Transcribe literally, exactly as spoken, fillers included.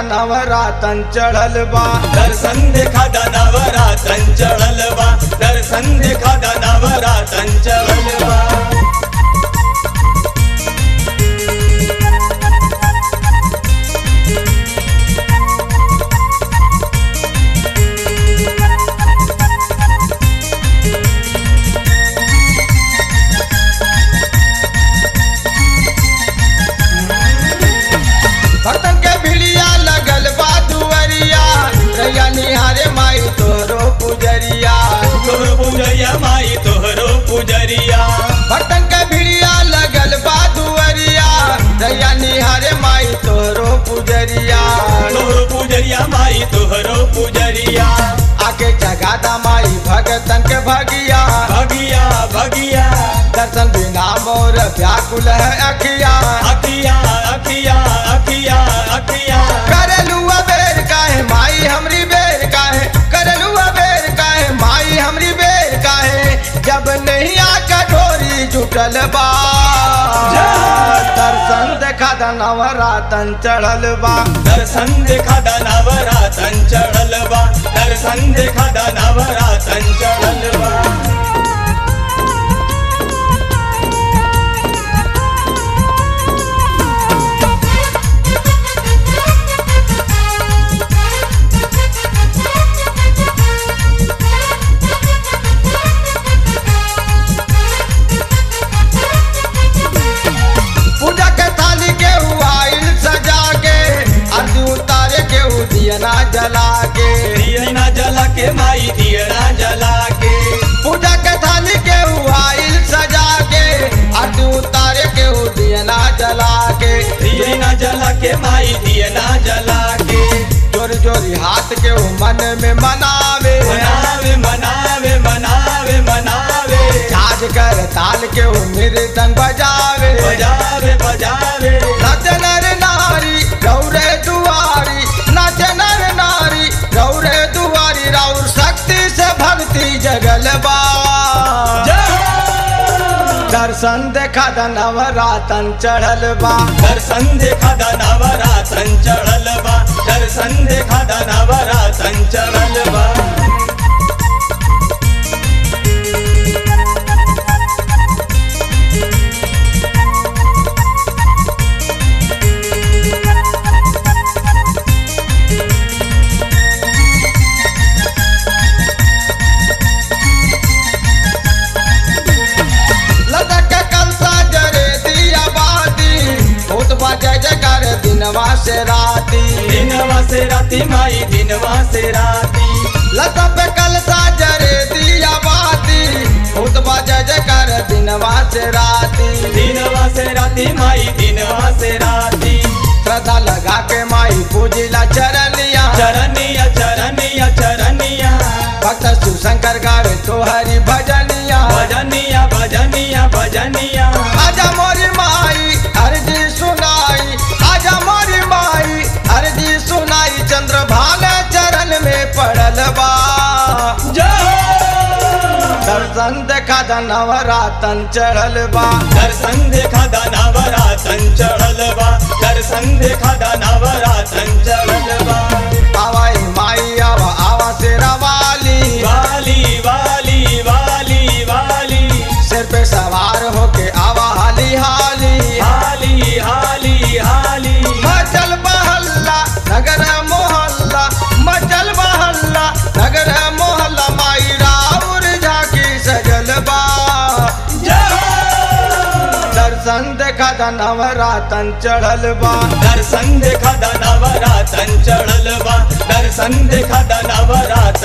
नवरातन चढ़ल बा। दर्शन देखा दा नवरातन चढ़ल बा। दर्शन देखा दा नवरातन चढ़ल बा। भक्तन के भिड़िया लगल बा दुअरिया, रैया निहारे माई तोहरो पुजरिया। तोहरो पुजरिया माई तोहरो पुजरिया। भक्तन के भिड़िया लगल बा दुअरिया, रैया निहारे माई तोहरो पुजरिया। तोहरो पुजरिया माई तोहरो पुजरिया। आके जगादा माई भगतन के भगिया। भगिया भगिया दर्शन बिना मोर व्याकुल है अखिया। अखिया अखिया अखिया अखिया करलू बेर काहे माई हमरी बेर काहे, करलू बेर काहे माई हमरी बेर काहे, जब नहीं आका ढोरी जुटल बा। दर्शन देखा दा नवरातन चढ़ल बा। दर्शन देखा दा नवरातन चढ़ल बा। दर्शन देखा दा नवरातन चढ़ल बा। पूजा के थाली के आइल सजा के, आरती उतारे के दियना जला के। दियना जला के माई दियना जला के। पूजा के थाली के आइल सजा के, आरती उतारे के दियना जला के। दियना जला के माई दियना जला के। जोरी जोरी हाथ के मन में मनावे, मनावे मनावे मनावे मनावे झाज कर ताल के मृदंग बजावे। बजावे बजावे नाच नर नारी रौरे दुआरी, नाच नर नारी रौरे दुआरी, राउर शक्ति से भक्ति जगल बा। दर्शन देखा दा नवरातन चढ़ल बा। दर्शन देखा दा नवरातन चढ़ल बा। दर्शन देखा दा नवरातन चढ़ल बा। लदक कलसा जरे दिया बाती, भूत बजे जकर दिनवा से राती। दिनवा से राती माई दिनवा से राती। लदक कलसा जरे दिया बाती, भूत बजे जकर दिनवा से राती। दिनवा से राती माई दिनवा से राती। श्रद्धा लगा के माई पूजिला चरनिया। चरनिया चरनिया चरनिया भक्त शिवशंकर गावे तोहरी भजनिया। भजनिया भजनिया भजनिया आजा मोरी माई अर्जी सुनाई, आजा मोरी माई अर्जी सुनाई, चंद्र भाल चरण में पड़ल बा। दर्शन देखा दा नवरातन चढ़ल बा। दर्शन देखा दा नवरातन चढ़ल बा। दर्शन देखा दा नवरातन चढ़ल बा। आवाई माई आवा आवा शेरा वाली, वाली वाली वाली वाली सिर पे सवार होके आवा हाली हाली। हाली हाली हाली मचल बहल्ला नगर मोहल्ला, मचल बहल्ला नगर मोहल्ला, माई राउर झाकी सजल बा। दर्शन देखा दा नवरातन चढ़ल बा। दर्शन देखा दा नवरातन चढ़ल बा। दर्शन देखा दा नवरातन